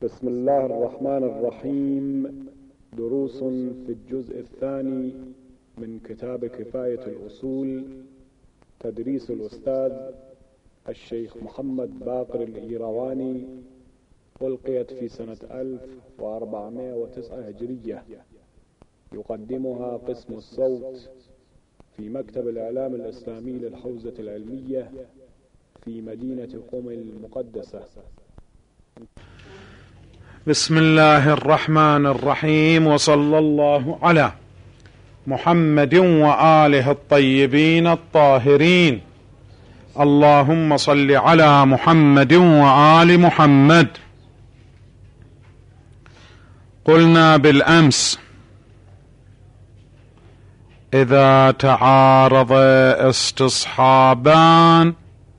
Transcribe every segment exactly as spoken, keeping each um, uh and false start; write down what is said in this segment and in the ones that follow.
بسم الله الرحمن الرحيم. دروس في الجزء الثاني من كتاب كفاية الأصول، تدريس الأستاذ الشيخ محمد باقر الإيرواني، ألقيت في سنة ألف وأربعمائة وتسعة هجرية. يقدمها قسم الصوت في مكتب الإعلام الإسلامي للحوزة العلمية في مدينة قم المقدسة. بسم الله الرحمن الرحيم، وصلى الله على محمد وآله الطيبين الطاهرين. اللهم صل على محمد وآل محمد. قلنا بالأمس: إذا تعارض استصحابان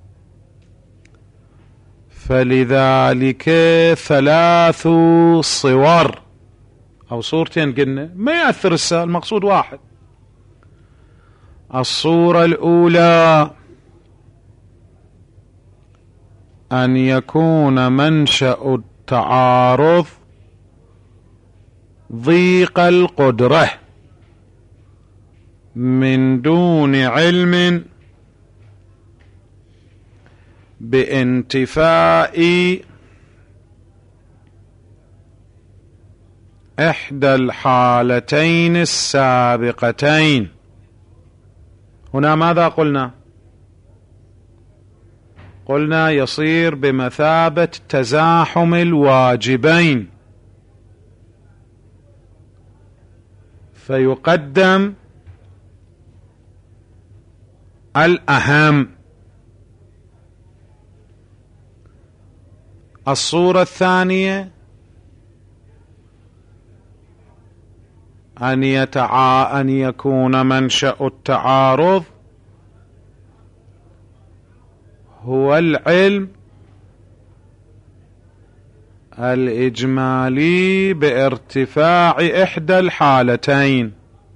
فلذلك ثلاث صور أو صورتين. قلنا ما يأثر السؤال، المقصود واحد. الصورة الأولى أن يكون منشأ التعارض ضيق القدرة من دون علم بانتفاء إحدى الحالتين السابقتين. هنا ماذا قلنا؟ قلنا يصير بمثابة تزاحم الواجبين، فيقدم الأهم. الصورة الثانية أن, يتعا... أن يكون منشأ التعارض هو العلم الإجمالي بارتفاع إحدى الحالتين.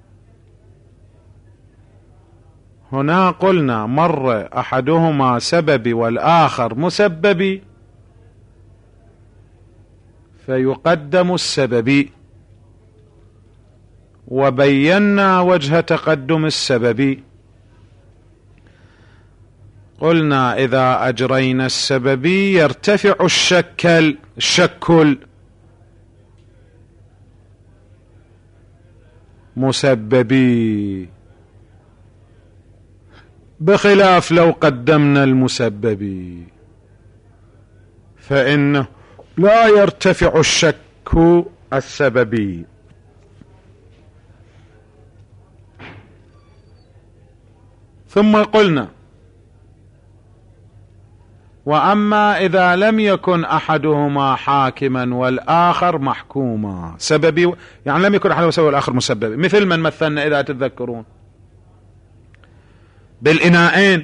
هنا قلنا مرة أحدهما سببي والآخر مسببي، فيقدم السببي، وبينا وجه تقدم السببي. قلنا إذا أجرينا السببي يرتفع الشكل الشكل مسببي، بخلاف لو قدمنا المسببي فإنه لا يرتفع الشك السببي. ثم قلنا: وأما إذا لم يكن أحدهما حاكما والآخر محكوما، سببي يعني لم يكن أحدهما سببي والآخر مسببي، مثل من مثلنا إذا تتذكرون بالإناءين.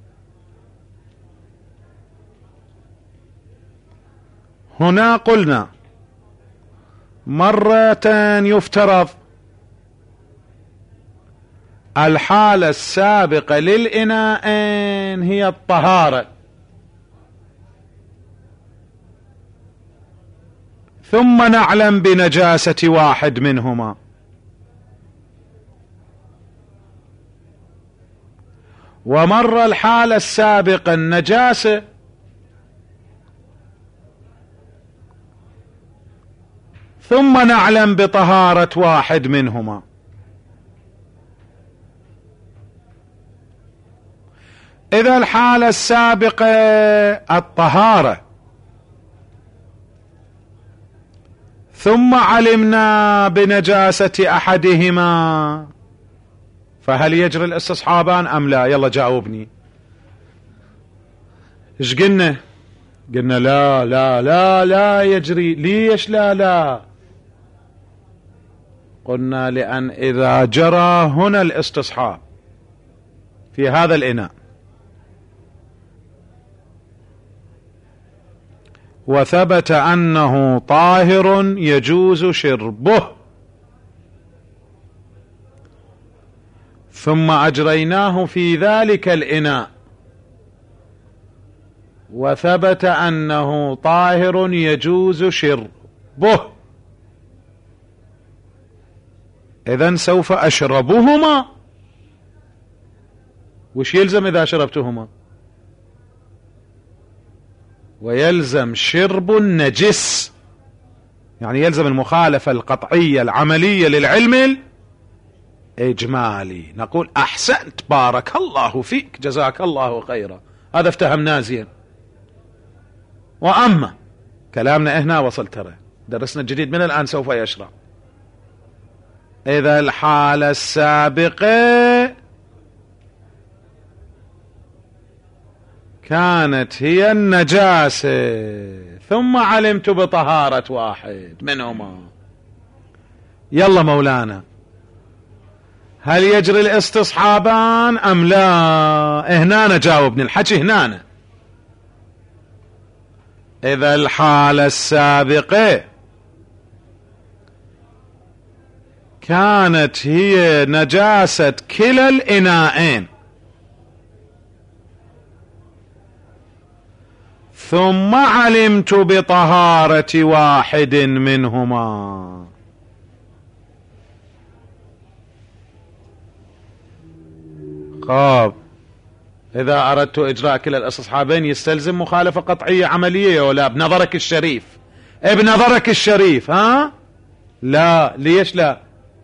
هنا قلنا مرة يفترض الحالة السابقة للإناءين هي الطهارة، ثم نعلم بنجاسة واحد منهما، ومر الحالة السابقة النجاسة ثم نعلم بطهارة واحد منهما. إذا الحالة السابقة الطهارة ثم علمنا بنجاسة أحدهما، فهل يجري الاستصحابان أم لا؟ يلا جاوبني. إيش قلنا؟ قلنا لا لا لا لا يجري. ليش لا لا؟ قلنا لأن إذا جرى هنا الاستصحاب في هذا الإناء وثبت أنه طاهر يجوز شربه، ثم أجريناه في ذلك الإناء، وثبت أنه طاهر يجوز شربه، إذن سوف أشربهما. وش يلزم إذا شربتهما؟ ويلزم شرب النجس، يعني يلزم المخالفة القطعية العملية للعلم الإجمالي. نقول أحسنت، بارك الله فيك، جزاك الله خيرا، هذا افتهمناه زين. وأما كلامنا هنا وصل، ترى درسنا الجديد من الآن سوف يشرع. إذا الحالة السابقة كانت هي النجاسة ثم علمت بطهارة واحد منهما، يلا مولانا، هل يجري الاستصحابان أم لا؟ هنا جاوبني الحكي هنا. إذا الحالة السابقة كانت هي نجاسة كلا الإناءين ثم علمت بطهارة واحد منهما، خاب إذا أردت إجراء كلا الاستصحابين يستلزم مخالفة قطعية عملية ولا بنظرك الشريف؟ بنظرك الشريف ها؟ لا. ليش لا؟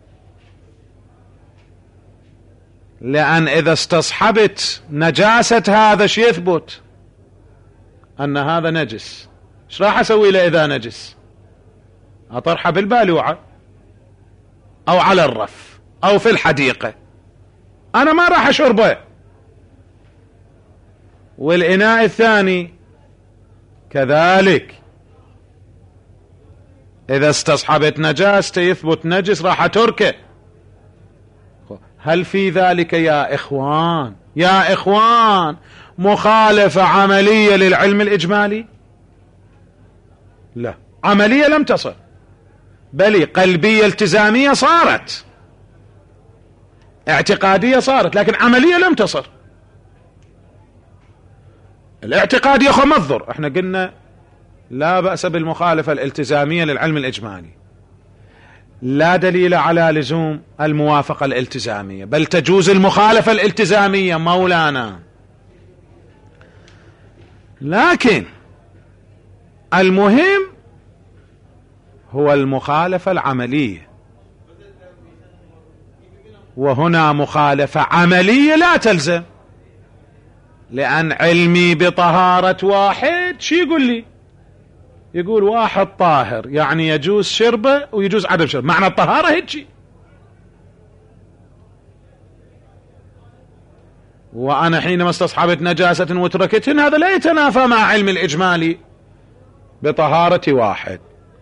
لأن إذا استصحبت نجاسة هذا شي يثبت أن هذا نجس، ايش راح أسوي له إذا نجس؟ أطرحه بالبالوعة أو على الرف أو في الحديقة، أنا ما راح أشربه. والإناء الثاني كذلك، إذا استصحبت نجاسته يثبت نجس راح أتركه. هل في ذلك يا إخوان يا إخوان مخالفة عملية للعلم الإجمالي؟ لا، عملية لم تصل، بل قلبية التزامية صارت، اعتقادية صارت، لكن عملية لم تصل. الاعتقاد يا أخو مضر، احنا قلنا لا بأس بالمخالفة الالتزامية للعلم الإجمالي، لا دليل على لزوم الموافقة الالتزامية، بل تجوز المخالفة الالتزامية مولانا. لكن المهم هو المخالفة العملية، وهنا مخالفة عملية لا تلزم، لأن علمي بطهارة واحد شي يقول لي؟ يقول واحد طاهر يعني يجوز شربه ويجوز عدم شربه، معنى الطهارة هيجي. وأنا حينما استصحبت نجاسة وتركتهن هذا لا يتنافى مع علم الإجمالي بطهارة واحد.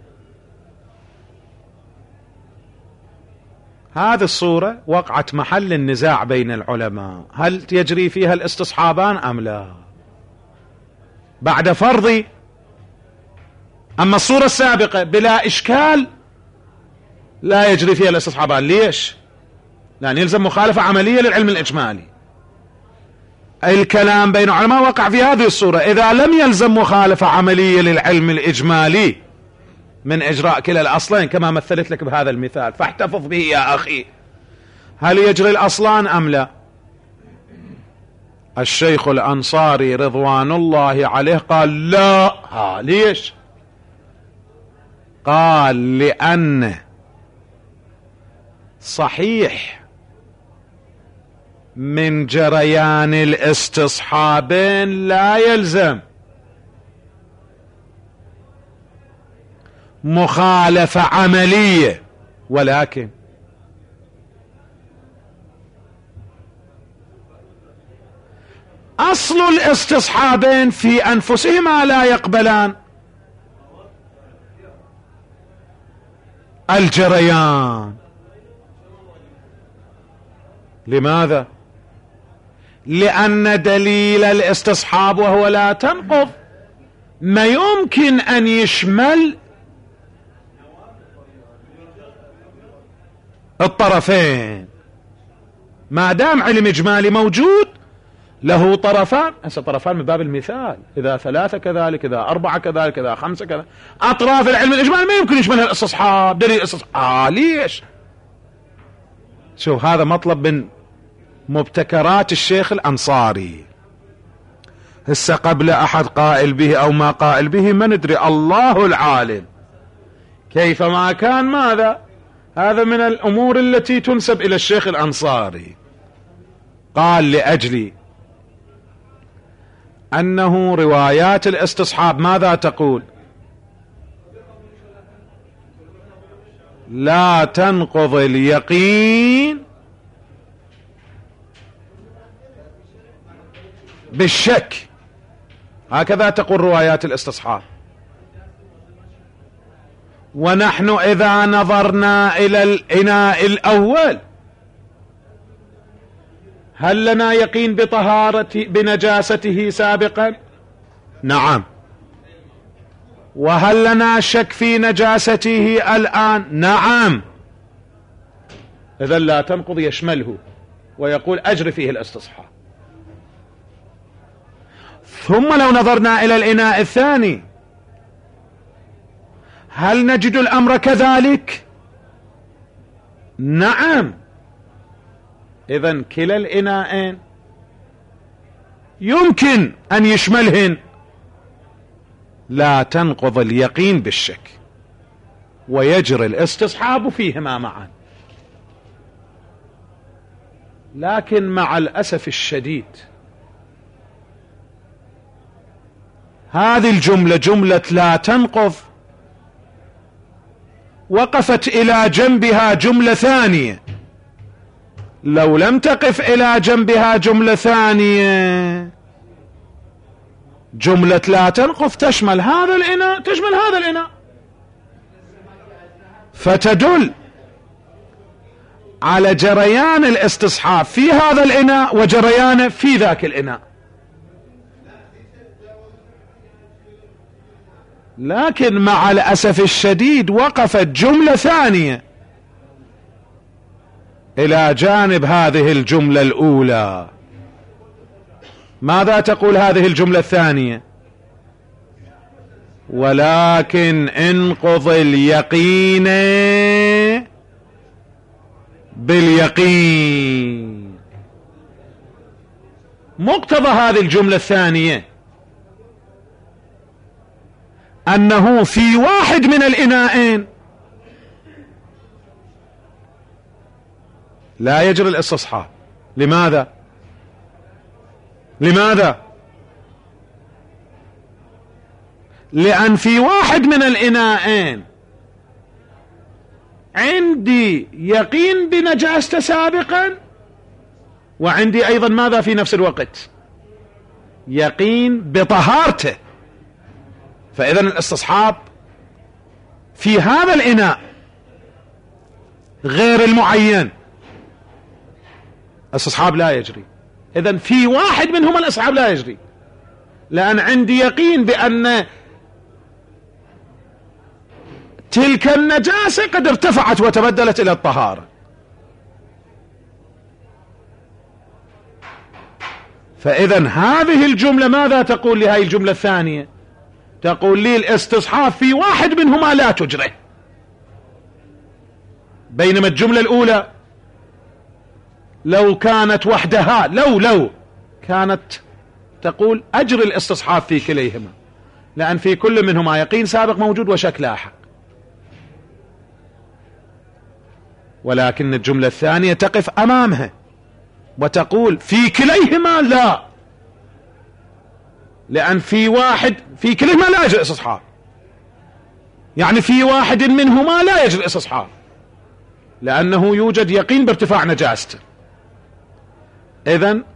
هذه الصورة وقعت محل النزاع بين العلماء، هل يجري فيها الاستصحابان أم لا بعد فرضي؟ أما الصورة السابقة بلا إشكال لا يجري فيها الاستصحابان. ليش؟ لأن يلزم مخالفة عملية للعلم الإجمالي. الكلام بين العلماء وقع في هذه الصورة، إذا لم يلزم مخالفة عملية للعلم الإجمالي من إجراء كلا الأصلين كما مثلت لك بهذا المثال، فاحتفظ به يا أخي، هل يجري الأصلان أم لا؟ الشيخ الأنصاري رضوان الله عليه قال لا. ها ليش؟ قال لأن صحيح من جريان الاستصحابين لا يلزم مخالفة عملية، ولكن أصل الاستصحابين في أنفسهما لا يقبلان الجريان. لماذا؟ لأن دليل الاستصحاب وهو لا تنقض ما يمكن أن يشمل الطرفين، ما دام علم إجمالي موجود له طرفان، هسه طرفان من باب المثال، إذا ثلاثة كذلك، إذا أربعة كذلك، إذا خمسة كذلك. أطراف العلم الإجمالي ما يمكن يشملها الاستصحاب، دليل الاستصحاب. آه ليش؟ شوف هذا مطلب من مبتكرات الشيخ الأنصاري. هسه قبل أحد قائل به أو ما قائل به ما ندري، الله العالم. كيفما كان ماذا؟ هذا من الأمور التي تنسب إلى الشيخ الأنصاري. قال لأجل أنه روايات الاستصحاب ماذا تقول؟ لا تنقض اليقين بالشك، هكذا تقول روايات الاستصحاب. ونحن إذا نظرنا إلى الإناء الأول هل لنا يقين بطهارة بنجاسته سابقا؟ نعم. وهل لنا شك في نجاسته الآن؟ نعم. إذن لا تنقض يشمله ويقول أجري فيه الاستصحاب. ثم لو نظرنا إلى الإناء الثاني هل نجد الأمر كذلك؟ نعم. إذن كلا الإناءين يمكن أن يشملهن. لا تنقض اليقين بالشك ويجري الاستصحاب فيهما معا. لكن مع الأسف الشديد هذه الجملة جملة لا تنقض وقفت إلى جنبها جملة ثانية. لو لم تقف إلى جنبها جملة ثانية جملة لا تنقض تشمل هذا الإناء تشمل هذا الإناء، فتدل على جريان الاستصحاب في هذا الإناء وجريانه في ذاك الإناء. لكن مع الأسف الشديد وقفت جملة ثانية إلى جانب هذه الجملة الأولى. ماذا تقول هذه الجملة الثانية؟ ولكن انقض اليقين باليقين. مقتضى هذه الجملة الثانية أنه في واحد من الإناءين لا يجري الاستصحاب. لماذا؟ لماذا؟ لأن في واحد من الإناءين عندي يقين بنجاسته سابقا، وعندي أيضا ماذا في نفس الوقت؟ يقين بطهارته. فإذا الاستصحاب في هذا الإناء غير المعين الاستصحاب لا يجري. إذن في واحد منهما الاستصحاب لا يجري، لأن عندي يقين بأن تلك النجاسة قد ارتفعت وتبدلت إلى الطهارة. فإذا هذه الجملة ماذا تقول لهذه الجملة الثانية؟ تقول لي الاستصحاب في واحد منهما لا تجري، بينما الجملة الأولى لو كانت وحدها لو لو كانت تقول أجري الاستصحاب في كليهما، لأن في كل منهما يقين سابق موجود وشك لاحق. ولكن الجملة الثانية تقف أمامها وتقول في كليهما لا، لأن في واحد في كليهما لا يجري الاستصحاب، يعني في واحد منهما لا يجري الاستصحاب لأنه يوجد يقين بارتفاع نجاسته. إذن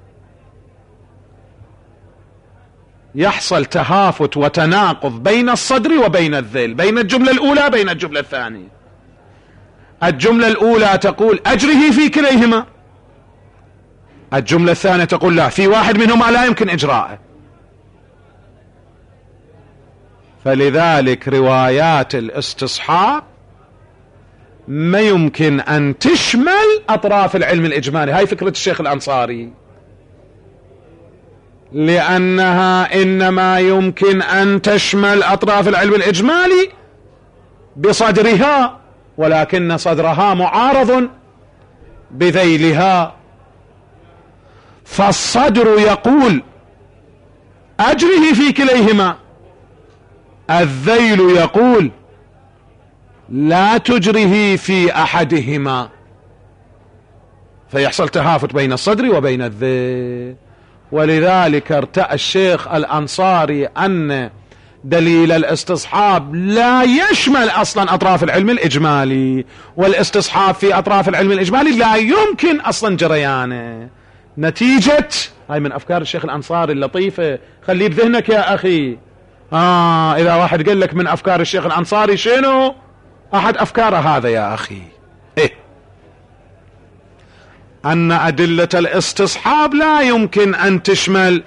يحصل تهافت وتناقض بين الصدر وبين الذيل، بين الجملة الأولى بين الجملة الثانية. الجملة الأولى تقول أجره في كليهما، الجملة الثانية تقول لا، في واحد منهما لا يمكن إجراءه. فلذلك روايات الاستصحاب ما يمكن أن تشمل أطراف العلم الإجمالي. هاي فكرة الشيخ الأنصاري. لأنها إنما يمكن أن تشمل أطراف العلم الإجمالي بصدرها، ولكن صدرها معارض بذيلها، فالصدر يقول أجره في كليهما، الذيل يقول لا تجره في أحدهما، فيحصل تهافت بين الصدر وبين الذيل. ولذلك ارتأى الشيخ الأنصاري أن دليل الاستصحاب لا يشمل أصلا أطراف العلم الإجمالي، والاستصحاب في أطراف العلم الإجمالي لا يمكن أصلا جريانه. نتيجة هاي من أفكار الشيخ الأنصاري اللطيفة، خليه بذهنك يا أخي. آه إذا واحد قال لك من أفكار الشيخ الأنصاري شنو أحد أفكاره هذا يا أخي؟ إيه؟ أن أدلة الاستصحاب لا يمكن أن تشمل،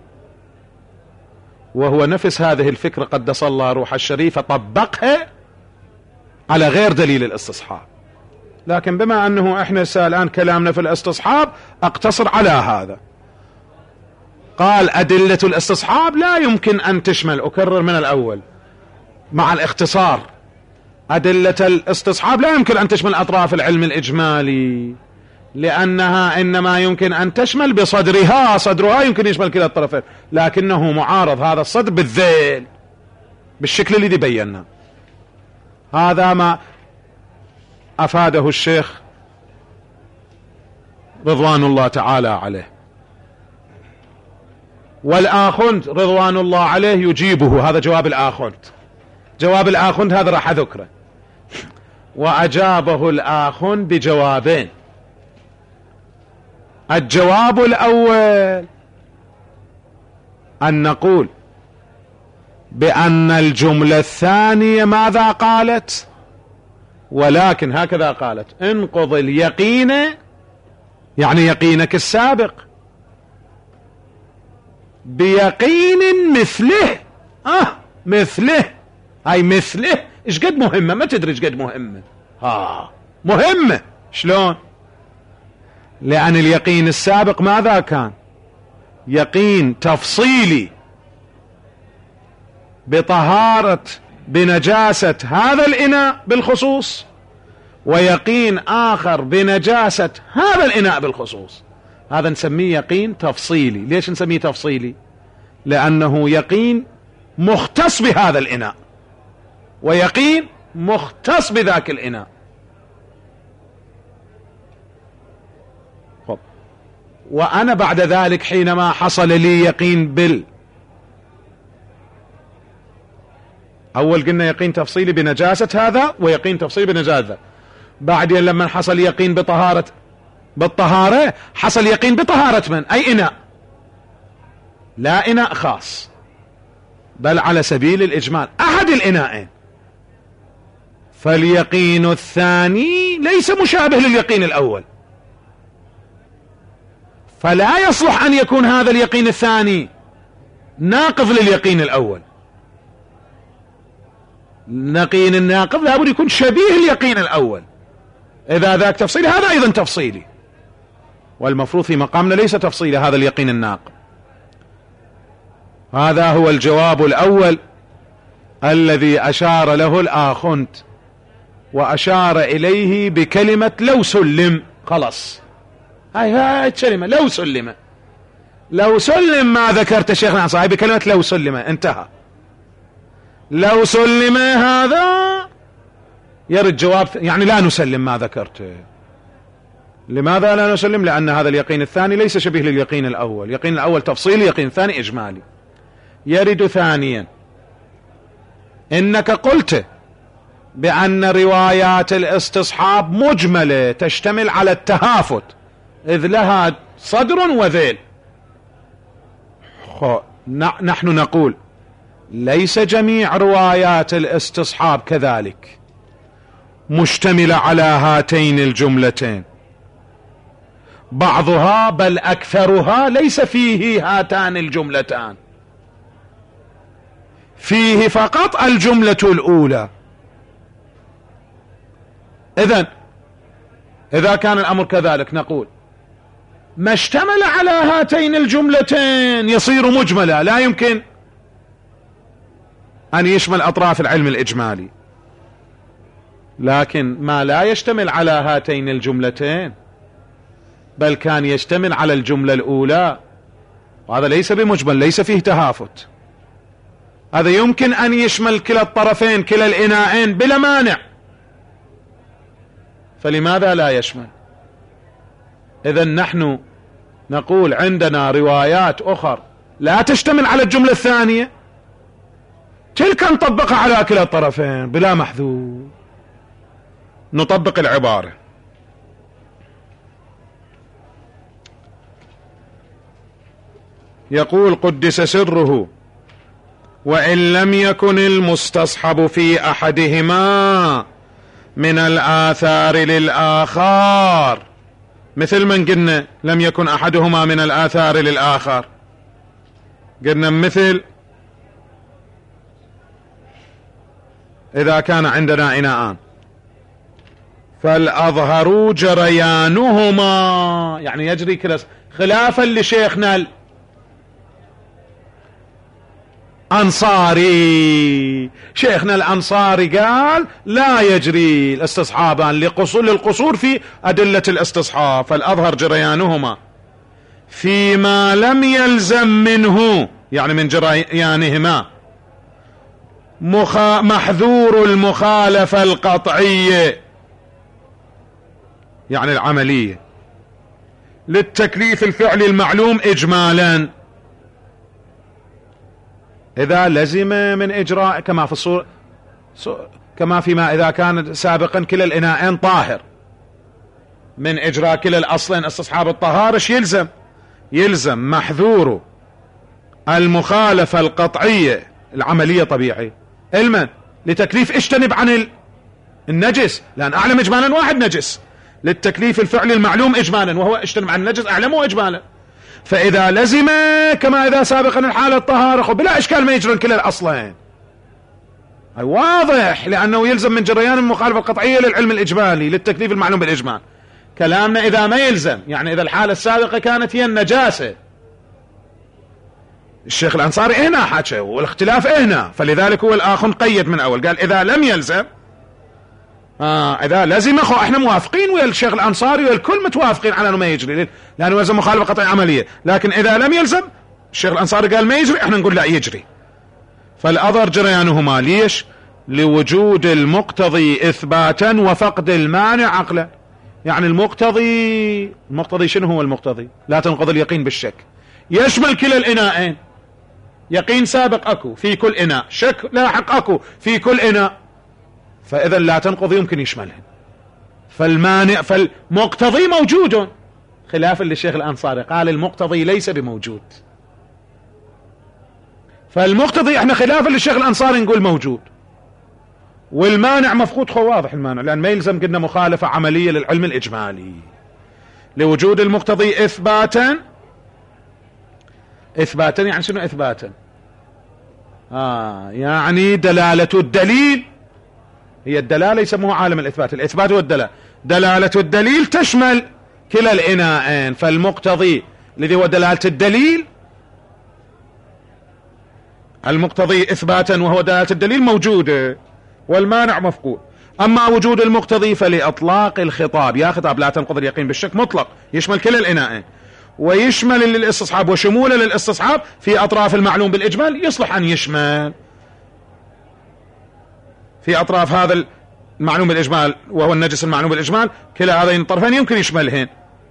وهو نفس هذه الفكرة قدس الله روح الشريفة طبقها على غير دليل الاستصحاب. لكن بما أنه إحنا الآن كلامنا في الاستصحاب أقتصر على هذا. قال أدلة الاستصحاب لا يمكن أن تشمل، أكرر من الأول مع الاختصار، أدلة الاستصحاب لا يمكن أن تشمل أطراف العلم الإجمالي، لأنها إنما يمكن أن تشمل بصدرها، صدرها يمكن يشمل كلا الطرفين، لكنه معارض هذا الصدر بالذيل بالشكل الذي بينا. هذا ما أفاده الشيخ رضوان الله تعالى عليه، والآخند رضوان الله عليه يجيبه. هذا جواب الآخند، جواب الآخند هذا راح أذكره. وأجابه الآخند بجوابين. الجواب الأول أن نقول بأن الجملة الثانية ماذا قالت؟ ولكن هكذا قالت: انقض اليقين، يعني يقينك السابق، بيقين مثله. آه مثله، هاي مثله ايش قد مهمة، ما تدري ايش قد مهمة. ها مهمة شلون؟ لأن اليقين السابق ماذا كان؟ يقين تفصيلي بطهارة بنجاسة هذا الإناء بالخصوص، ويقين آخر بنجاسة هذا الإناء بالخصوص. هذا نسميه يقين تفصيلي. ليش نسميه تفصيلي؟ لأنه يقين مختص بهذا الإناء، ويقين مختص بذاك الإناء. خب. وأنا بعد ذلك حينما حصل لي يقين بال أول قلنا يقين تفصيلي بنجاسة هذا، ويقين تفصيلي بنجاسة. بعدين لما حصل يقين بطهارة بالطهارة، حصل يقين بطهارة من؟ أي إناء؟ لا إناء خاص، بل على سبيل الإجمال أحد الإناءين. فاليقين الثاني ليس مشابه لليقين الأول، فلا يصلح أن يكون هذا اليقين الثاني ناقض لليقين الأول. اليقين الناقض لابد يكون شبيه اليقين الأول. إذا ذاك تفصيلي هذا أيضا تفصيلي، والمفروض في مقامنا ليس تفصيلي هذا اليقين الناقض. هذا هو الجواب الأول الذي أشار له الآخند، وأشار إليه بكلمة لو سلم. خلاص هاي هاي الكلمة لو سلم، لو سلم ما ذكرت شيخنا الأنصاري بكلمة لو سلم، انتهى. لو سلم هذا يرد جواب يعني لا نسلم ما ذكرته. لماذا لا نسلم؟ لأن هذا اليقين الثاني ليس شبيه لليقين الأول. اليقين الأول تفصيلي، يقين الثاني إجمالي. يرد ثانيا إنك قلت بأن روايات الاستصحاب مجملة تشتمل على التهافت، إذ لها صدر وذيل. نحن نقول ليس جميع روايات الاستصحاب كذلك مشتملة على هاتين الجملتين، بعضها بل أكثرها ليس فيه هاتان الجملتان، فيه فقط الجملة الأولى. إذن إذا كان الأمر كذلك نقول ما اشتمل على هاتين الجملتين يصير مجملا، لا يمكن أن يشمل أطراف العلم الإجمالي. لكن ما لا يشتمل على هاتين الجملتين بل كان يشتمل على الجملة الأولى، وهذا ليس بمجمل، ليس فيه تهافت، هذا يمكن أن يشمل كلا الطرفين كلا الإناءين بلا مانع، فلماذا لا يشمل؟ إذن نحن نقول عندنا روايات أخرى لا تشتمل على الجملة الثانية، تلك نطبقها على كلا الطرفين بلا محذور. نطبق العبارة: يقول قدس سره: وإن لم يكن المستصحب في أحدهما من الآثار للآخر، مثل من قلنا لم يكن أحدهما من الآثار للآخر، قلنا مثل إذا كان عندنا إناءان فالأظهر جريانهما، يعني يجري كلا، خلافا لشيخنا الأنصاري. شيخنا الأنصاري قال لا يجري الاستصحابان لقصور للقصور في أدلة الاستصحاب، فالأظهر جريانهما فيما لم يلزم منه، يعني من جريانهما، مخ... محذور المخالفة القطعية، يعني العملية، للتكليف الفعلي المعلوم إجمالا، إذا لزم من إجراء كما في الصورة كما فيما إذا كان سابقا كلا الإناءين طاهر، من إجراء كلا الأصلين استصحاب الطهارة يلزم يلزم محذور المخالفة القطعية العملية طبيعي، علما لتكليف اجتنب عن النجس، لأن أعلم إجمالا واحد نجس، للتكليف الفعلي المعلوم إجمالا، وهو اجتنب عن النجس أعلمه إجمالا. فإذا لزم كما إذا سابقا الحالة الطهارة بلا إشكال ما يجرن كلا الأصلين، أي واضح، لأنه يلزم من جريان المخالفة القطعية للعلم الإجمالي للتكليف المعلوم بالإجمال. كلامنا إذا ما يلزم، يعني إذا الحالة السابقة كانت هي النجاسة، الشيخ الأنصاري هنا حكى والاختلاف هنا، فلذلك هو الآخر قيد من أول، قال إذا لم يلزم، آه إذا لزم خو احنا موافقين ويا الشيخ الأنصاري والكل متوافقين على أنه ما يجري، لأنه يلزم مخالفة قطعية عملية، لكن إذا لم يلزم الشيخ الأنصاري قال ما يجري، احنا نقول لا يجري. فالأظهر جريانهما، ليش؟ لوجود المقتضي إثباتا وفقد المانع عقلا. يعني المقتضي المقتضي شنو هو المقتضي؟ لا تنقض اليقين بالشك، يشمل كلا الإناءين، يقين سابق أكو في كل إناء، شك لاحق أكو في كل إناء، فإذا لا تنقض يمكن يشملها. فالمانع فالمقتضي موجود، خلافا للشيخ الأنصاري قال المقتضي ليس بموجود، فالمقتضي احنا خلافا للشيخ الأنصاري نقول موجود، والمانع مفقود. خو واضح المانع، لأن ما يلزم قلنا مخالفة عملية للعلم الإجمالي، لوجود المقتضي إثباتا. إثباتا يعني شنو إثباتا؟ آه يعني دلالة الدليل، هي الدلالة يسموها عالم الإثبات، الإثبات والدلالة، دلالة الدليل تشمل كلا الإناءين، فالمقتضي الذي هو دلالة الدليل، المقتضي إثباتا وهو دلالة الدليل موجودة، والمانع مفقود. أما وجود المقتضي فلإطلاق الخطاب، يا خطاب لا تنقض اليقين بالشك مطلق، يشمل كلا الإناءين، ويشمل للاستصحاب وشموله للاستصحاب في أطراف المعلوم بالإجمال، يصلح أن يشمل في أطراف هذا المعلوم بالإجمال وهو النجس المعلوم بالإجمال، كلا هذين الطرفين يمكن يشملهن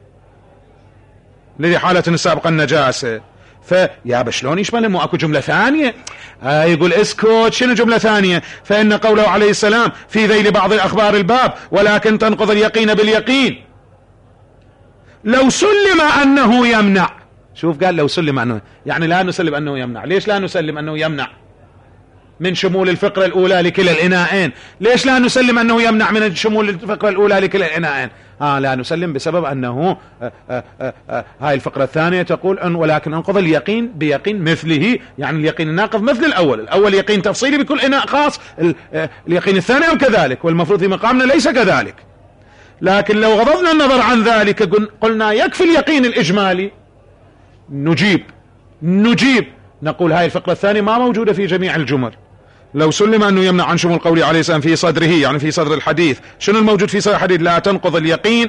لذي حالة السابقة النجاسة. فيا بشلون يشملهم مو اكو جملة ثانية؟ آه يقول اسكت، شنو جملة ثانية؟ فإن قوله عليه السلام في ذيل بعض الأخبار الباب ولكن تنقض اليقين باليقين، لو سلم أنه يمنع. شوف قال لو سلم أنه، يعني لا نسلم أنه يمنع. ليش لا نسلم أنه يمنع من شمول الفقرة الأولى لكلا الإناءين؟ ليش لا نسلم أنه يمنع من شمول الفقرة الأولى لكلا الإناءين؟ آه لا نسلم بسبب أنه آه آه آه آه هاي الفقرة الثانية تقول أن ولكن انقض اليقين بيقين مثله، يعني اليقين الناقض مثل الأول، الأول يقين تفصيلي بكل إناء خاص، آه اليقين الثاني أم كذلك، والمفروض في مقامنا ليس كذلك. لكن لو غضضنا النظر عن ذلك قلنا يكفي اليقين الإجمالي، نجيب نجيب نقول هاي الفقرة الثانية ما موجودة في جميع الجمل. لو سلم أنه يمنع عن شمول قوله عليه السلام في صدره، يعني في صدر الحديث، شنو الموجود في صدر الحديث؟ لا تنقض اليقين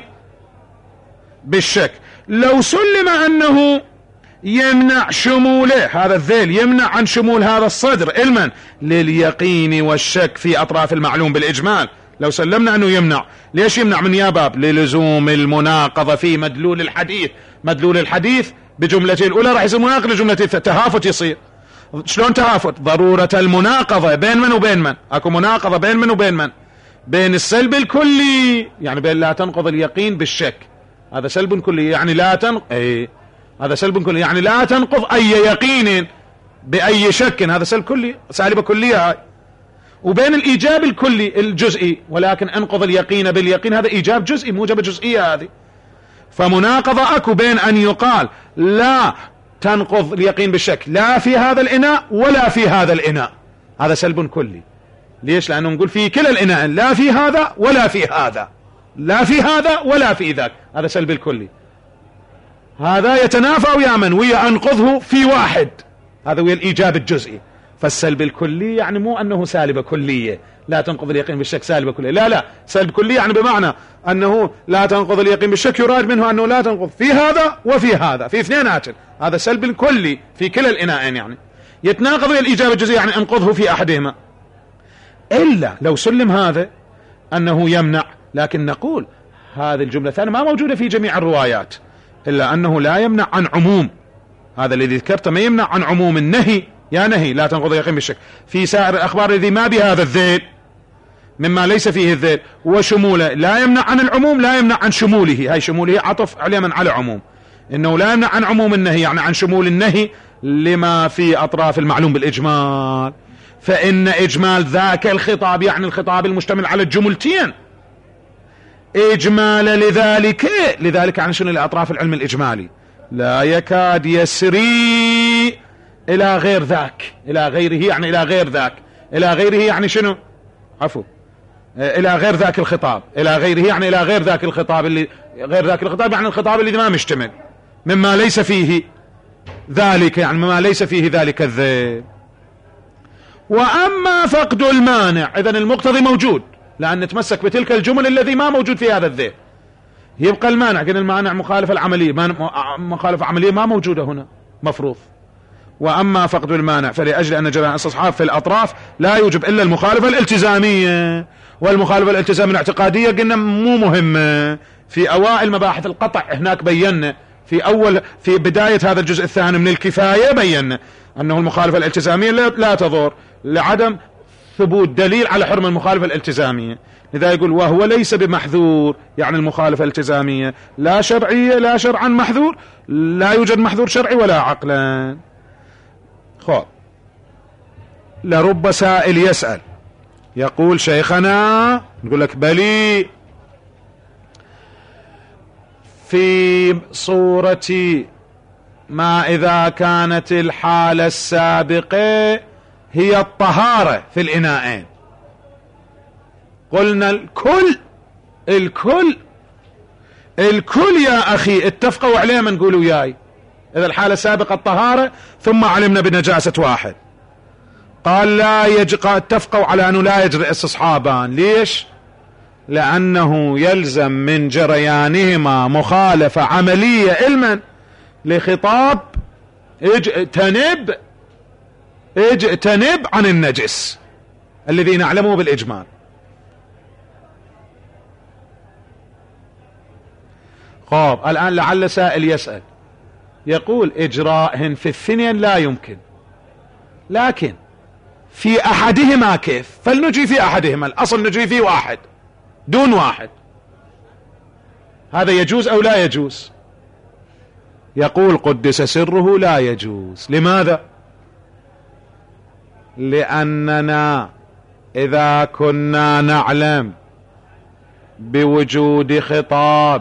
بالشك. لو سلم أنه يمنع شموله، هذا الذيل يمنع عن شمول هذا الصدر علما لليقين والشك في أطراف المعلوم بالإجمال، لو سلمنا أنه يمنع، ليش يمنع؟ من يا باب للزوم المناقضة في مدلول الحديث. مدلول الحديث بجملته الأولى راح يصير مناقض لجملته، تهافت يصير. شلون تهافت؟ ضرورة المناقضة بين من وبين من؟ اكو مناقضة بين من وبين من؟ بين السلب الكلي، يعني بين لا تنقض اليقين بالشك، هذا سلب كلي، يعني لا تنقض اي هذا سلب كلي، يعني لا تنقض اي يقين باي شك، هذا سلب كلي، سالبة كلية هاي. وبين الايجاب الكلي الجزئي، ولكن انقض اليقين باليقين، هذا ايجاب جزئي، موجبة جزئية هذه. فمناقضة اكو بين ان يقال لا تنقض اليقين بالشك لا في هذا الإناء ولا في هذا الإناء، هذا سلب كلي. ليش؟ لأنه نقول في كلا الإناء لا في هذا ولا في هذا، لا في هذا ولا في ذاك، هذا سلب الكلي. هذا يتنافى ويا من؟ ويا أنقضه في واحد، هذا ويا الإيجاب الجزئي. فالسلب الكلي يعني مو أنه سالبة كلية، لا تنقض اليقين بالشك سالبة كلية، لا لا، سلب كلي يعني بمعنى أنه لا تنقض اليقين بالشك يراد منه أنه لا تنقض في هذا وفي هذا، في اثنينات، هذا سلب كلي في كلا الإناءين، يعني يتناقض ويا الإجابة الجزئية، يعني انقضه في أحدهما. إلا لو سلم هذا أنه يمنع، لكن نقول هذه الجملة الثانية ما موجودة في جميع الروايات، إلا أنه لا يمنع عن عموم، هذا الذي ذكرته ما يمنع عن عموم النهي، يا نهي لا تنقض اليقين بالشك في سائر الأخبار الذي ما بهذا الذيل مما ليس فيه الذيل، وشموله لا يمنع عن العموم، لا يمنع عن شموله، هاي شموله عطف عليه من على عموم، إنه لا يمنع عن عموم النهي، يعني عن شمول النهي لما في أطراف المعلوم بالإجمال. فإن إجمال ذاك الخطاب، يعني الخطاب المشتمل على الجملتين، إجمال لذلك، لذلك عن شنو؟ لأطراف العلم الإجمالي، لا يكاد يسري إلى غير ذاك، إلى غيره يعني إلى غير ذاك، إلى غيره يعني شنو؟ عفو، إلى غير ذاك الخطاب، إلى غيره يعني إلى غير ذاك الخطاب، اللي غير ذاك الخطاب يعني الخطاب الذي ما مشتمل، مما ليس فيه ذلك، يعني مما ليس فيه ذلك الذيل. وأما فقد المانع، إذن المقتضي موجود، لأن نتمسك بتلك الجمل الذي ما موجود في هذا الذيل، يبقى المانع، كان المانع مخالفة العملية، مخالفة عملية ما موجودة هنا مفروض. وأما فقد المانع فلأجل أن جرى استصحاب في الأطراف لا يوجب إلا المخالفة الالتزامية، والمخالفة الالتزامية الاعتقادية قلنا مو مهمة، في أوائل مباحث القطع هناك بينا، في أول في بداية هذا الجزء الثاني من الكفاية بينا أنه المخالفة الالتزامية لا تضر لعدم ثبوت دليل على حرمة المخالفة الالتزامية. لذا يقول وهو ليس بمحذور، يعني المخالفة الالتزامية لا شرعية، لا شرعا محذور، لا يوجد محذور شرعي ولا عقلا. خب لرب سائل يسأل يقول شيخنا، نقول لك بلي في صورة ما إذا كانت الحالة السابقة هي الطهارة في الإناءين، قلنا الكل الكل الكل يا أخي اتفقوا عليه، ما نقولوا وياي، إذا الحالة السابقة الطهارة ثم علمنا بنجاسة واحد، قال لا يجق، اتفقوا على أنه لا يجري استصحابان. ليش؟ لأنه يلزم من جريانهما مخالفة عملية علما لخطاب اجتنب اجتنب عن النجس الذي نعلمه بالإجمال. خب الآن لعل سائل يسأل يقول إجراءهن في الثنين لا يمكن، لكن في أحدهما كيف؟ فلنجي في أحدهما، الأصل نجي في واحد دون واحد، هذا يجوز أو لا يجوز؟ يقول قدس سره لا يجوز. لماذا؟ لأننا إذا كنا نعلم بوجود خطاب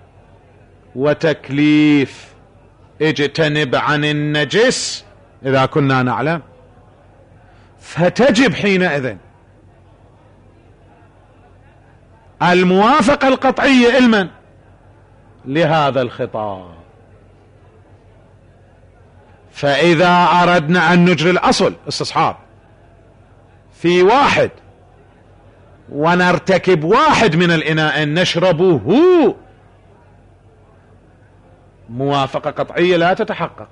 وتكليف اجتنب عن النجس، إذا كنا نعلم فتجب حينئذ الموافقة القطعية لمن؟ لهذا الخطاب. فإذا أردنا أن نجري الأصل استصحاب في واحد ونرتكب واحد من الإناء نشربه، موافقة قطعية لا تتحقق،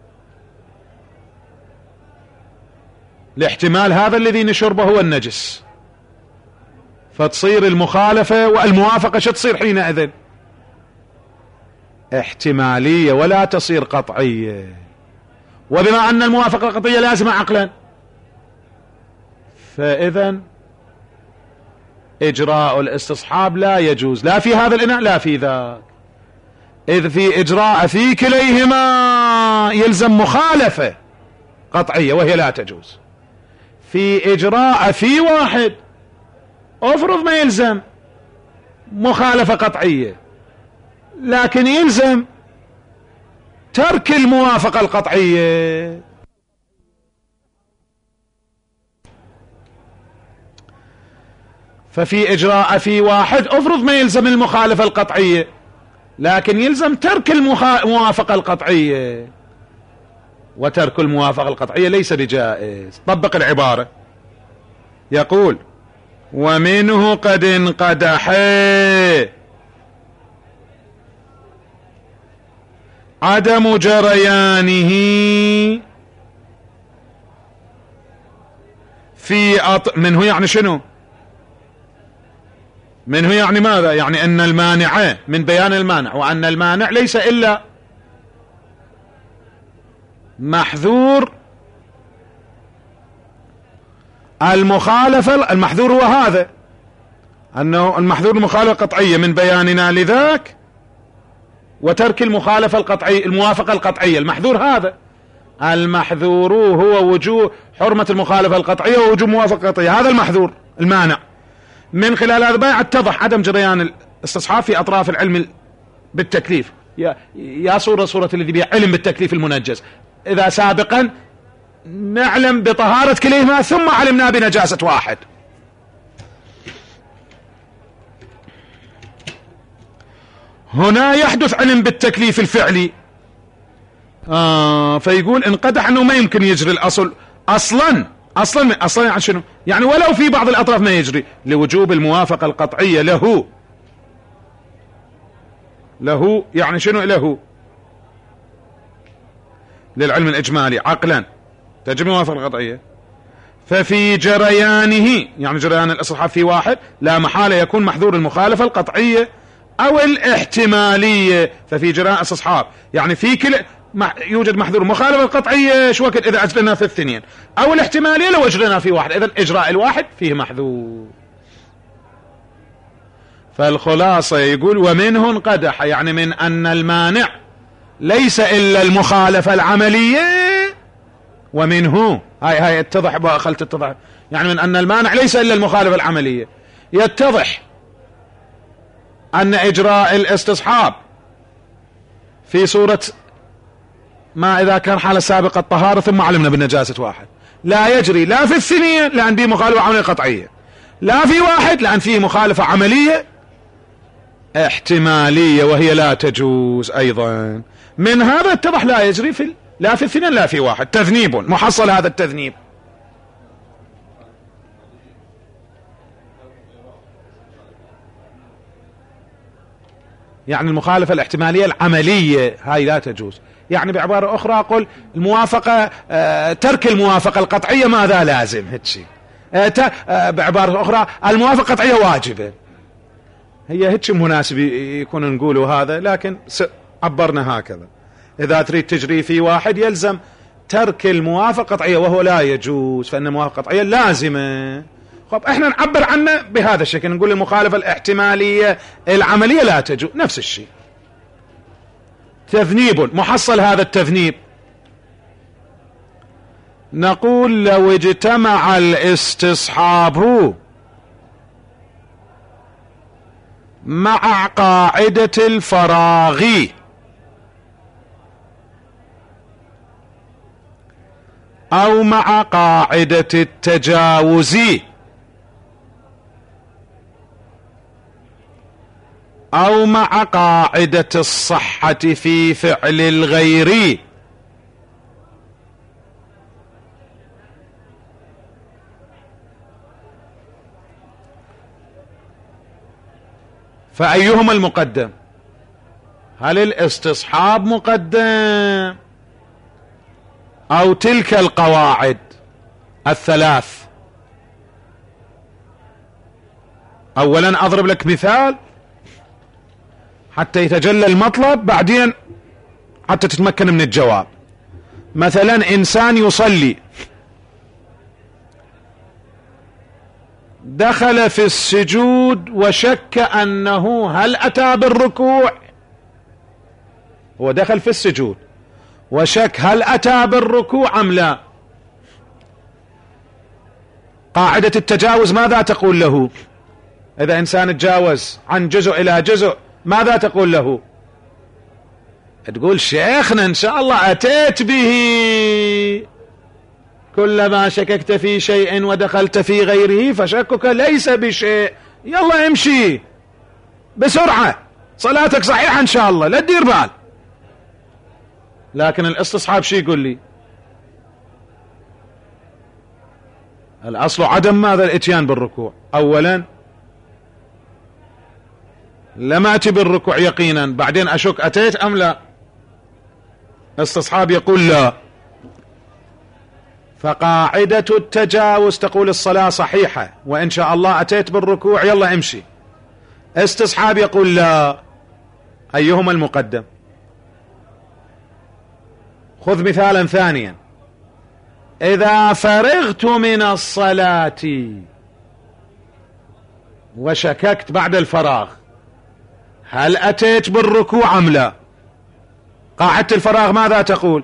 لاحتمال هذا الذي نشربه هو النجس، فتصير المخالفة والموافقة شو تصير حينئذ؟ احتمالية ولا تصير قطعية. وبما أن الموافقة القطعية لازمة عقلا، فإذا إجراء الاستصحاب لا يجوز، لا في هذا الإناء لا في ذاك، إذ في إجراء في كليهما يلزم مخالفة قطعية وهي لا تجوز. في إجراء في واحد أفرض ما يلزم مخالفة قطعية، لكن يلزم ترك الموافقة القطعية. ففي إجراء في واحد أفرض ما يلزم المخالفة القطعية، لكن يلزم ترك الموافقة القطعية، وترك الموافقة القطعية ليس بجائز. طبق العبارة، يقول ومنه قد انقدح عدم جريانه في أط... منه يعني شنو؟ منه يعني ماذا؟ يعني أن المانع من بيان المانع، وأن المانع ليس إلا محذور المخالفة. المحذور هو هذا، أنه المحذور المخالفة القطعية من بياننا لذاك وترك المخالفة القطعية الموافقة القطعية. المحذور هذا، المحذور هو وجوب حرمة المخالفة القطعية ووجوب موافقة قطعية، هذا المحذور المانع. من خلال هذا البيع اتضح عدم جريان الاستصحاب في أطراف العلم بالتكليف. يا, يا صورة صورة الذي بيع علم بالتكليف المنجز، إذا سابقا نعلم بطهارة كليهما ثم علمنا بنجاسة واحد، هنا يحدث علم بالتكليف الفعلي. آه فيقول انقدح أنه ما يمكن يجري الأصل أصلا أصلا أصلا يعني شنو؟ يعني ولو في بعض الأطراف ما يجري، لوجوب الموافقة القطعية له له يعني شنو؟ له للعلم الإجمالي عقلا تجب الموافقة القطعية. ففي جريانه يعني جريان الاستصحاب في واحد لا محالة يكون محذور المخالفة القطعية أو الاحتمالية. ففي جريان الاستصحاب يعني في كل يوجد محذور مخالفة القطعية شو وقت إذا أجرنا في الاثنين، أو الاحتمالية لو أجرنا في واحد، إذا إجراء الواحد فيه محذور. فالخلاصة يقول ومنه انقدح، يعني من أن المانع ليس إلا المخالفة العملية، ومنه هاي هاي اتضح بقى خلت اتضح، يعني من أن المانع ليس إلا المخالفة العملية. يتضح أن إجراء الاستصحاب في صورة ما إذا كان حالة سابقة الطهارة ثم علمنا بالنجاسة واحد لا يجري، لا في الثانية لأن فيه مخالفة عملية قطعية، لا في واحد لأن فيه مخالفة عملية احتمالية وهي لا تجوز أيضا. من هذا اتضح لا يجري في لا في اثنين لا في واحد، تذنيب محصل هذا التذنيب. يعني المخالفة الاحتمالية العملية هاي لا تجوز. يعني بعبارة أخرى أقول الموافقة آه ترك الموافقة القطعية ماذا لازم هتشي آه آه بعبارة أخرى الموافقة القطعية واجبة. هي هتشي مناسب يكون نقوله هذا، لكن عبرنا هكذا. إذا تريد تجري في واحد يلزم ترك الموافقة القطعية وهو لا يجوز، فإن الموافقة القطعية لازمة. خب احنا نعبر عنه بهذا الشكل، نقول المخالفة الاحتمالية العملية لا تجوز، نفس الشيء. تذنيب محصل هذا التذنيب. نقول لو اجتمع الاستصحاب مع قاعدة الفراغ أو مع قاعدة التجاوز أو مع قاعدة الصحة في فعل الغير. فأيهما المقدم؟ هل الاستصحاب مقدم أو تلك القواعد الثلاث؟ أولا أضرب لك مثال حتى يتجلى المطلب، بعدين حتى تتمكن من الجواب. مثلا إنسان يصلي دخل في السجود وشك أنه هل أتى بالركوع، هو دخل في السجود وشك هل أتى بالركوع أم لا. قاعدة التجاوز ماذا تقول له؟ إذا إنسان تجاوز عن جزء إلى جزء ماذا تقول له؟ تقول شيخنا إن شاء الله أتيت به، كلما شككت في شيء ودخلت في غيره فشكك ليس بشيء، يلا امشي بسرعة صلاتك صحيحة إن شاء الله لا تدير بال. لكن الاستصحاب شي يقول لي؟ الأصل عدم ماذا؟ الاتيان بالركوع. أولا لم أتي بالركوع يقينا، بعدين أشك أتيت أم لا. استصحاب يقول لا. فقاعدة التجاوز تقول الصلاة صحيحة وإن شاء الله أتيت بالركوع يلا امشي. استصحاب يقول لا. أيهما المقدم؟ خذ مثالا ثانيا. إذا فرغت من الصلاة وشككت بعد الفراغ هل أتيت بالركوع أم لا؟ قاعدة الفراغ ماذا تقول؟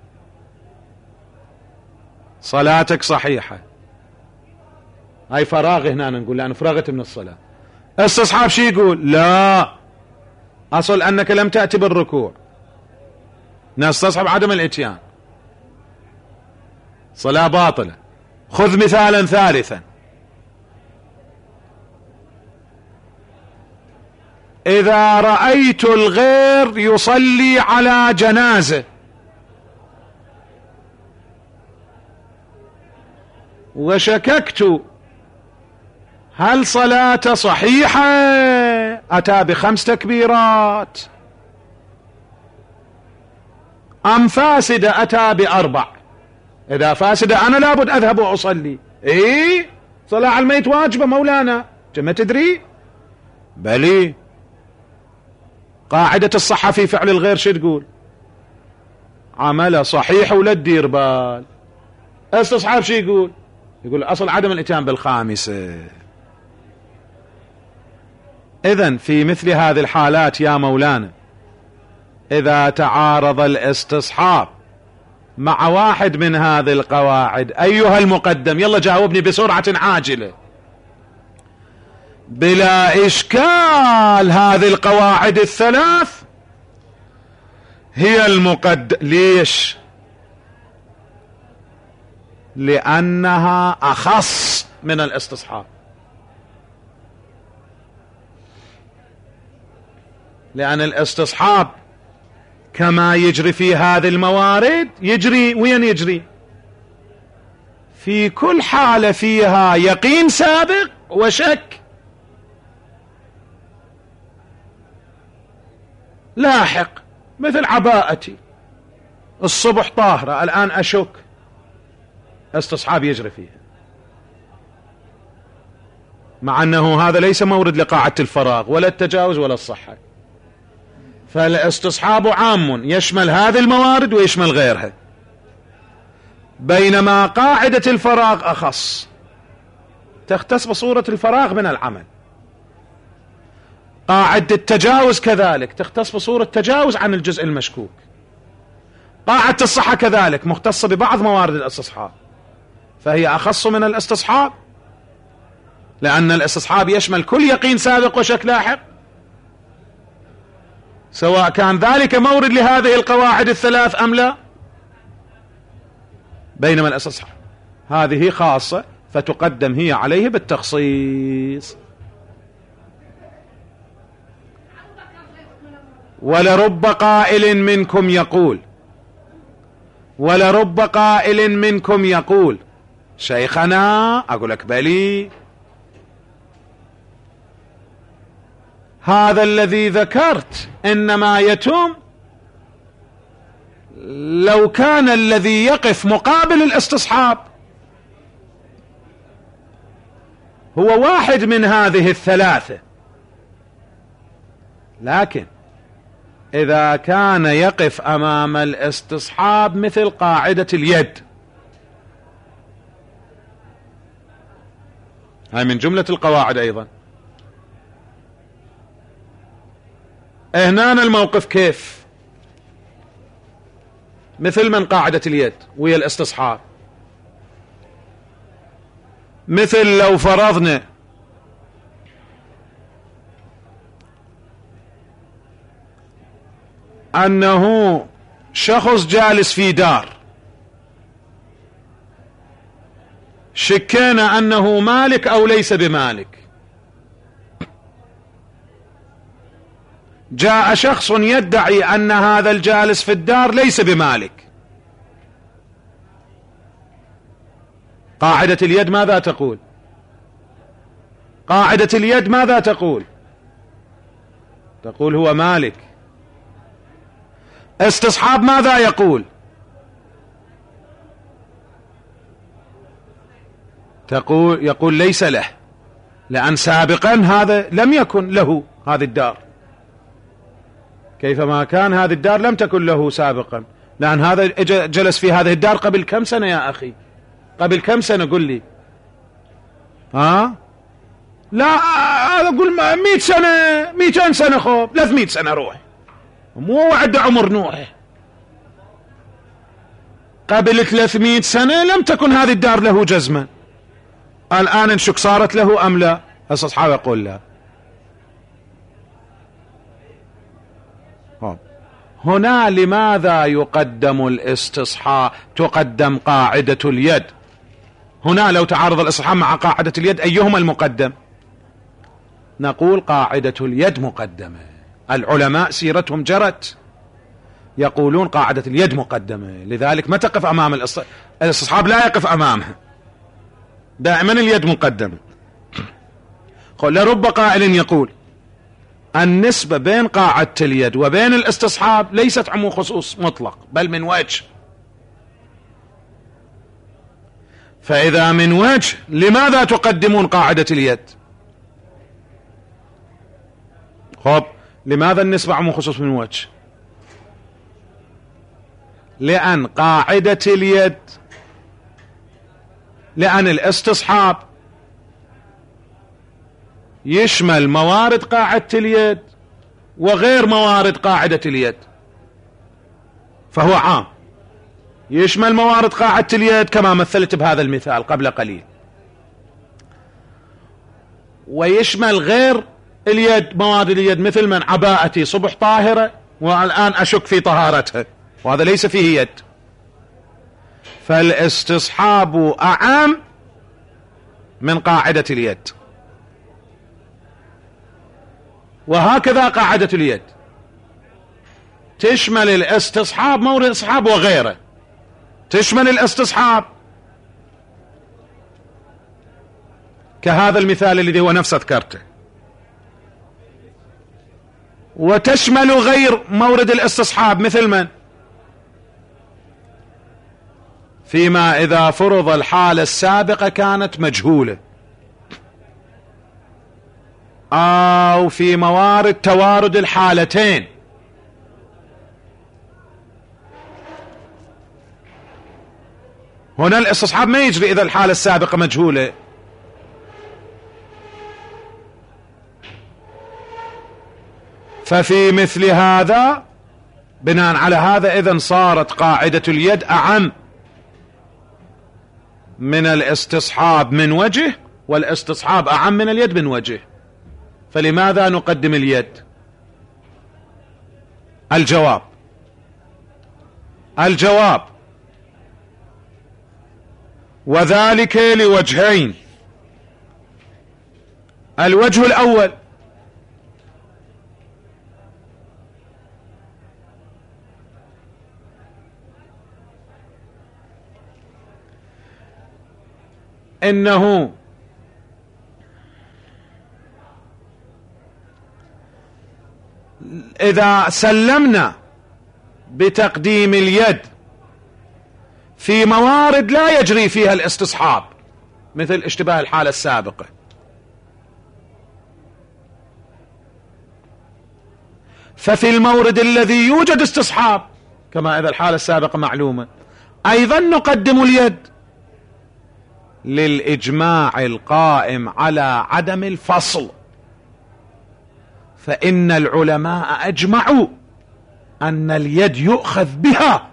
صلاتك صحيحة. هاي فراغ هنا نقول لأن فرغت من الصلاة. استصحاب شي يقول؟ لا، أصل أنك لم تأتي بالركوع، نستصحب عدم الاتيان، صلاة باطلة. خذ مثالا ثالثا. إذا رأيت الغير يصلي على جنازة وشككت هل صلاة صحيحة، أتى بخمس تكبيرات أم فاسدة أتى بأربع. إذا فاسدة أنا لابد أذهب وأصلي. إيه صلاة على الميت واجبة مولانا، ما تدري؟ بلي. قاعدة الصحة في فعل الغير شو تقول؟ عمله صحيح ولا تدير بال. استصحاب شو يقول؟ يقول أصل عدم الاتيان بالخامسة. إذن في مثل هذه الحالات يا مولانا إذا تعارض الاستصحاب مع واحد من هذه القواعد أيها المقدم؟ يلا جاوبني بسرعة عاجلة بلا إشكال. هذه القواعد الثلاث هي المقدم. ليش؟ لأنها أخص من الاستصحاب، لأن الاستصحاب كما يجري في هذه الموارد يجري وين يجري؟ في كل حالة فيها يقين سابق وشك لاحق. مثل عباءتي الصبح طاهرة الآن أشك، استصحاب يجري فيها، مع أنه هذا ليس مورد لقاعدة الفراغ ولا التجاوز ولا الصحة. فالاستصحاب عام يشمل هذه الموارد ويشمل غيرها، بينما قاعدة الفراغ أخص، تختص بصورة الفراغ من العمل. قاعدة التجاوز كذلك تختص بصورة تجاوز عن الجزء المشكوك. قاعدة الصحة كذلك مختصة ببعض موارد الاستصحاب، فهي أخص من الاستصحاب، لأن الاستصحاب يشمل كل يقين سابق وشك لاحق، سواء كان ذلك مورد لهذه القواعد الثلاث أم لا. بينما الاستصحاب هذه خاصة فتقدم هي عليه بالتخصيص. ولرب قائل منكم يقول ولرب قائل منكم يقول شيخنا أقول لك بلي، هذا الذي ذكرت إنما يتم لو كان الذي يقف مقابل الاستصحاب هو واحد من هذه الثلاثة، لكن إذا كان يقف أمام الاستصحاب مثل قاعدة اليد، هاي من جملة القواعد أيضا، هنا الموقف كيف؟ مثل من قاعدة اليد ويا الاستصحاب، مثل لو فرضنا أنه شخص جالس في دار، شكينا أنه مالك أو ليس بمالك، جاء شخص يدعي أن هذا الجالس في الدار ليس بمالك، قاعدة اليد ماذا تقول؟ قاعدة اليد ماذا تقول؟ تقول هو مالك. استصحاب ماذا يقول؟ تقول يقول ليس له، لأن سابقا هذا لم يكن له هذه الدار، كيفما كان هذه الدار لم تكن له سابقا، لأن هذا جلس في هذه الدار قبل كم سنة يا أخي؟ قبل كم سنة قل لي؟ ها؟ لا أقول مئة سنة، مئتين سنة، خوب ثلاثمئة سنة روح، مو وعد عمر نوح، قبل ثلاثمئة سنة لم تكن هذه الدار له جزما، الآن نشك صارت له أم لا؟ الأصحاب يقول لا. هنا لماذا يقدم الاستصحاب؟ تقدم قاعدة اليد. هنا لو تعارض الاستصحاب مع قاعدة اليد أيهما المقدم؟ نقول قاعدة اليد مقدمة، العلماء سيرتهم جرت يقولون قاعدة اليد مقدمة، لذلك ما تقف أمام الاستصحاب، لا يقف أمامها، دائما اليد مقدمة. قل لرب قائل يقول النسبة بين قاعدة اليد وبين الاستصحاب ليست عموم خصوص مطلق، بل من وجه، فإذا من وجه لماذا تقدمون قاعدة اليد؟ خب لماذا النسبة عموم خصوص من وجه؟ لأن قاعدة اليد، لأن الاستصحاب يشمل موارد قاعدة اليد وغير موارد قاعدة اليد، فهو عام يشمل موارد قاعدة اليد كما مثلت بهذا المثال قبل قليل، ويشمل غير اليد موارد اليد، مثل من عباءتي صبح طاهرة والآن أشك في طهارتها وهذا ليس فيه يد، فالاستصحاب أعم من قاعدة اليد، وهكذا قاعدة اليد تشمل الاستصحاب مورد الاستصحاب وغيره، تشمل الاستصحاب كهذا المثال الذي هو نفسه ذكرته، وتشمل غير مورد الاستصحاب مثل من؟ فيما إذا فرض الحالة السابقة كانت مجهولة، أو في موارد توارد الحالتين، هنا الاستصحاب ما يجري إذا الحالة السابقة مجهولة، ففي مثل هذا بناء على هذا إذن صارت قاعدة اليد أعم من الاستصحاب من وجه، والاستصحاب أعم من اليد من وجه، فلماذا نقدم اليد؟ الجواب الجواب وذلك لوجهين. الوجه الأول إنه إذا سلمنا بتقديم اليد في موارد لا يجري فيها الاستصحاب مثل اشتباه الحالة السابقة، ففي المورد الذي يوجد استصحاب كما إذا الحالة السابقة معلومة أيضا نقدم اليد للإجماع القائم على عدم الفصل، فإن العلماء أجمعوا أن اليد يؤخذ بها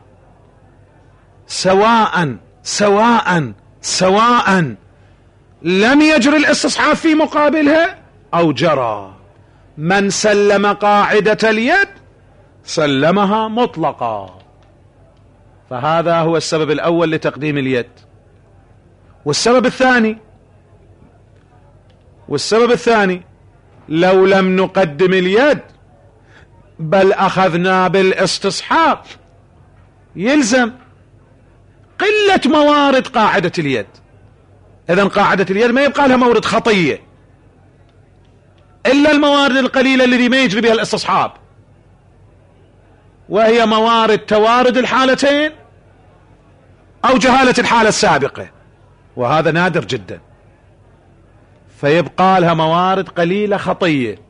سواء سواء سواء لم يجري الاستصحاب في مقابلها أو جرى. من سلم قاعدة اليد سلمها مطلقا، فهذا هو السبب الأول لتقديم اليد. والسبب الثاني والسبب الثاني لو لم نقدم اليد بل أخذنا بالاستصحاب يلزم قلة موارد قاعدة اليد. إذن قاعدة اليد ما يبقى لها مورد خطية إلا الموارد القليلة التي ما يجري بها الاستصحاب، وهي موارد توارد الحالتين أو جهالة الحالة السابقة، وهذا نادر جدا، فيبقى لها موارد قليلة خطية،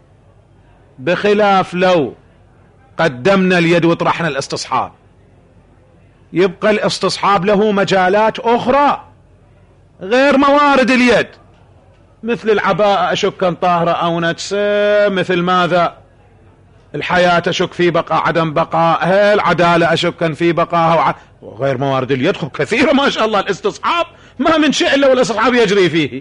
بخلاف لو قدمنا اليد وطرحنا الاستصحاب يبقى الاستصحاب له مجالات أخرى غير موارد اليد، مثل العباءة أشك أن طاهرة أو نجسة، مثل ماذا الحياة أشك في بقاء عدم بقائها، العدالة أشك أن في بقائها، وغير موارد اليد خب كثيرة ما شاء الله. الاستصحاب ما من شيء إلا والاستصحاب يجري فيه.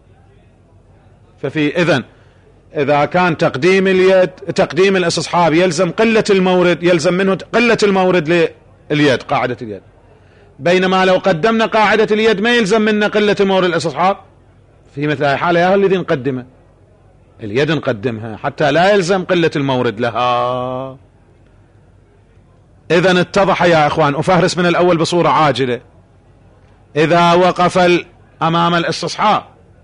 ففي إذن إذا كان تقديم اليد تقديم الاستصحاب يلزم قلة المورد، يلزم منه قلة المورد لليد قاعدة اليد، بينما لو قدمنا قاعدة اليد ما يلزم منا قلة مورد الاستصحاب. في مثل هذه الحالة يا الذي نقدمه اليد نقدمها حتى لا يلزم قلة المورد لها. إذن اتضح يا إخوان، أفهرس من الأول بصورة عاجلة. إذا وقف أمام الاستصحاب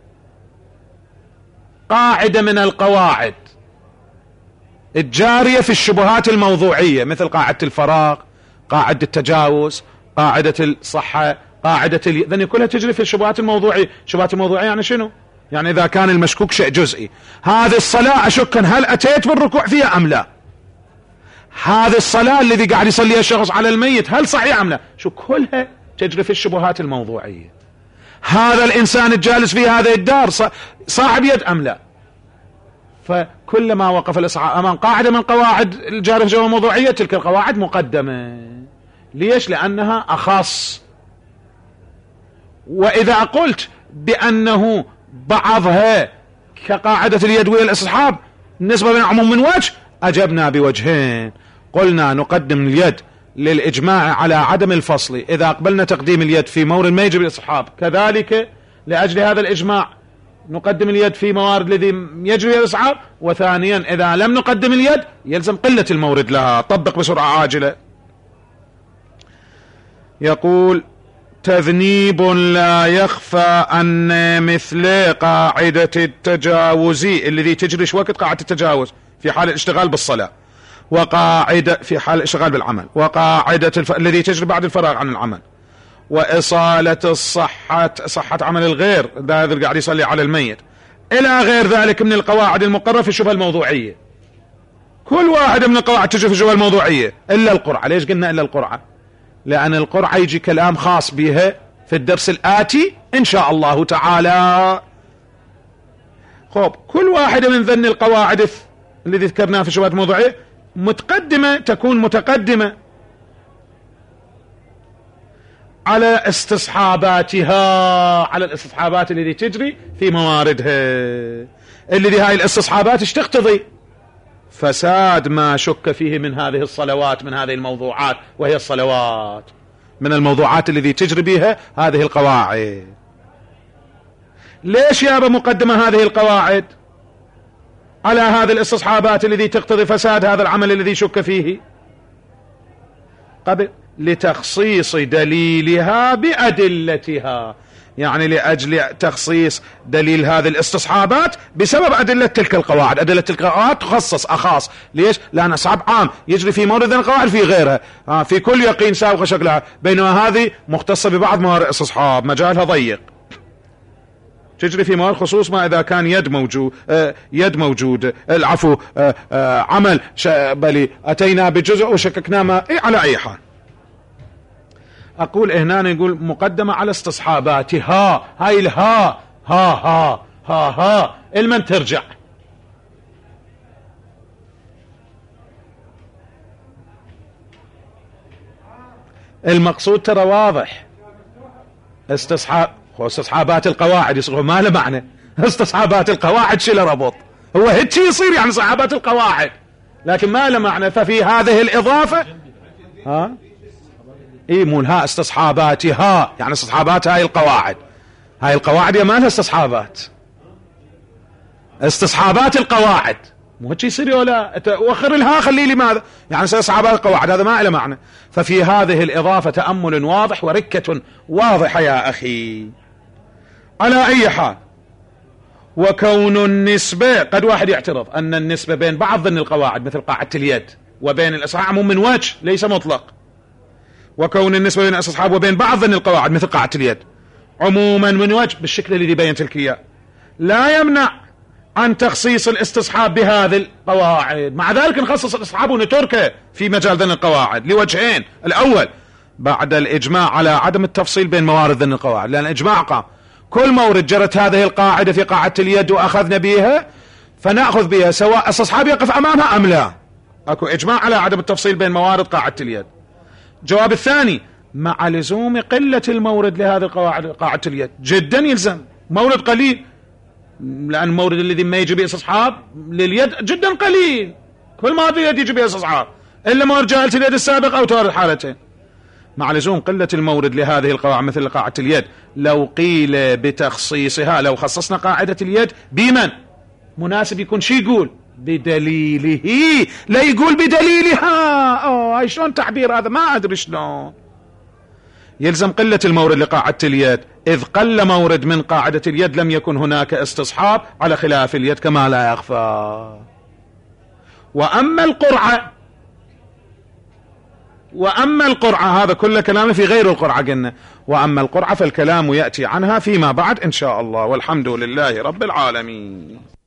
قاعدة من القواعد الجارية في الشبهات الموضوعية مثل قاعدة الفراغ، قاعدة التجاوز، قاعدة الصحة، قاعدة ال... ذني كلها تجري في الشبهات الموضوعية. الشبهات الموضوعية يعني شنو؟ يعني إذا كان المشكوك شيء جزئي، هذه الصلاة أشك هل أتيت بالركوع فيها أم لا؟ هذه الصلاة الذي قاعد يصليها الشخص على الميت هل صحيح أم لا؟ شو كلها تجري في الشبهات الموضوعية. هذا الإنسان الجالس في هذه الدار صاحب يد أم لا؟ فكلما وقف الإصحاء أمام قاعدة من قواعد الجارية في الشبهات الموضوعية تلك القواعد مقدمة. ليش؟ لأنها أخص. وإذا قلت بأنه بعضها كقاعدة اليد والاستصحاب نسبة بين عموم من وجه، أجبنا بوجهين. قلنا نقدم اليد للإجماع على عدم الفصل إذا قبلنا تقديم اليد في مورد ما يجب الاستصحاب، كذلك لأجل هذا الإجماع نقدم اليد في موارد الذي يجري الاستصحاب، وثانيا إذا لم نقدم اليد يلزم قلة المورد لها. طبق بسرعة عاجلة. يقول تذنيب لا يخفى أن مثل قاعدة التجاوز الذي تجري وقت قاعدة التجاوز في حال الاشتغال بالصلاة، وقاعدة في حال الاشتغال بالعمل، وقاعدة الف... الذي تجري بعد الفراغ عن العمل، وإصالة الصحة صحة عمل الغير هذا قاعد يصلي على الميت، إلى غير ذلك من القواعد المقررة في الشبهة الموضوعية. كل واحدة من القواعد تجري في الشبهة الموضوعية إلا القرعة. ليش قلنا إلا القرعة؟ لأن القرعة يجي كلام خاص بها في الدرس الآتي إن شاء الله تعالى. خب كل واحدة من ذن القواعد الذي ذكرناها في الشبهات الموضوعية متقدمة تكون متقدمة على استصحاباتها، على الاستصحابات التي تجري في مواردها، الذي هاي الاستصحابات ايش تقتضي؟ فساد ما شك فيه من هذه الصلوات، من هذه الموضوعات، وهي الصلوات من الموضوعات التي تجري بها هذه القواعد. ليش يابا مقدمة هذه القواعد على هذه الاستصحابات التي تقتضي فساد هذا العمل الذي شك فيه؟ قبل لتخصيص دليلها بأدلتها، يعني لأجل تخصيص دليل هذه الاستصحابات بسبب أدلة تلك القواعد. أدلة تلك القواعد تخصص أخاص. ليش؟ لأن استصحاب عام يجري في مورد القواعد في غيرها، آه في كل يقين سابق شكلها، بينما هذه مختصة ببعض موارد الاستصحاب مجالها ضيق، تجري في موارد خصوص ما إذا كان يد موجود آه يد موجود العفو آه آه عمل بل أتينا بجزء وشككنا ما إيه على أي حال. أقول هنا يقول مقدمة على استصحاباتها، هاي الها ها ها ها ها المن ترجع. المقصود ترى واضح، استصحاب استصحابات القواعد يصير ما له معنى، استصحابات القواعد شو له ربط، هو هيك يصير يعني صحابات القواعد لكن ما له معنى. ففي هذه الإضافة ها اي مو ها استصحاباتها، يعني استصحابات هاي القواعد، هاي القواعد يا ما لها استصحابات، استصحابات القواعد مو هيك يصير ولا وخر الها خلي لي ماذا يعني استصحابات القواعد، هذا ما له معنى. ففي هذه الإضافة تأمل واضح وركة واضحة يا أخي. على أي حال، وكون النسبة قد واحد يعترض أن النسبة بين بعض ضمن القواعد مثل قاعدة اليد وبين الاستصحاب عموم من وجه ليس مطلق، وكون النسبة بين الاستصحاب وبين بعض ضمن القواعد مثل قاعدة اليد عموما من وجه بالشكل الذي بينت لك اياه لا يمنع عن تخصيص الاستصحاب بهذه القواعد. مع ذلك نخصص الاستصحاب ونتركه في مجال ضمن القواعد لوجهين: الأول بعد الإجماع على عدم التفصيل بين موارد ضمن القواعد، لأن الإجماع قام كل مورد جرت هذه القاعدة في قاعدة اليد وأخذنا بها فنأخذ بها سواء استصحاب يقف أمامها أم لا. أكو إجماع على عدم التفصيل بين موارد قاعدة اليد. الجواب الثاني مع لزوم قلة المورد لهذه القواعد قاعدة اليد، جدا يلزم مورد قليل، لأن المورد الذي ما يجي به استصحاب لليد جدا قليل، كل ما اليد يجي به استصحاب إلا مورد جاهلة اليد السابق أو توارد حالتين. مع لزوم قلة المورد لهذه القواعد مثل قاعدة اليد، لو قيل بتخصيصها، لو خصصنا قاعدة اليد بمن مناسب يكون شي يقول بدليله، لا يقول بدليلها. أوه هاي شلون تعبير هذا؟ ما أدري شلون. يلزم قلة المورد لقاعدة اليد، إذ قل مورد من قاعدة اليد لم يكن هناك استصحاب على خلاف اليد كما لا يخفى. وأما القرعة وأما القرعة هذا كل كلام في غير القرعة قلنا، وأما القرعة فالكلام يأتي عنها فيما بعد إن شاء الله، والحمد لله رب العالمين.